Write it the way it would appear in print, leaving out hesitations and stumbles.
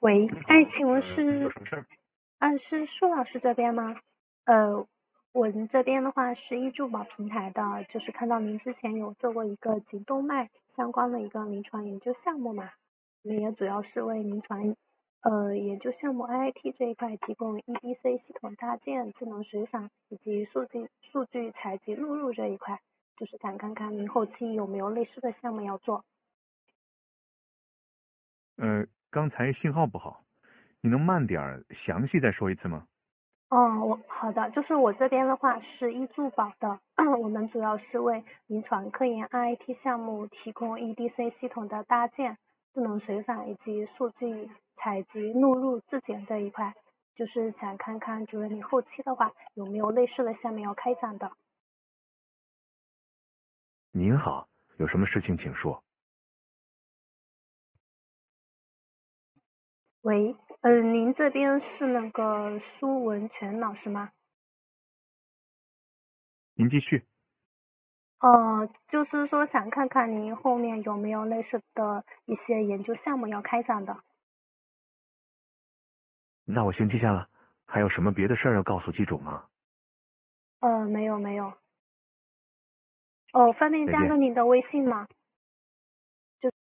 喂， 你好， 哎，请问有是什么事儿？ 是舒老师这边吗？我们这边的话是易助宝平台的，就是看到您之前有做过一个颈动脉相关的一个临床研究项目嘛，我们也主要是为临床研究项目 IIT 这一块提供 EDC 系统搭建、智能随访以及数据采集录入这一块，就是想看看您后期有没有类似的项目要做。 刚才信号不好，你能慢点儿，详细再说一次吗？ 好的，就是我这边的话是易助宝的，我们主要是为临床科研 IIT 项目提供 EDC 系统的搭建、智能随访以及数据采集、录入、质检这一块，就是想看看主任你后期的话有没有类似的项目要开展的。 您好，有什么事情请说。 喂，您这边是那个苏文全老师吗？ 您继续。 就是说想看看您后面有没有类似的一些研究项目要开展的。 那我先记下了。还有什么别的事儿要告诉机主吗？ 没有。方便再见。 加个您的微信吗？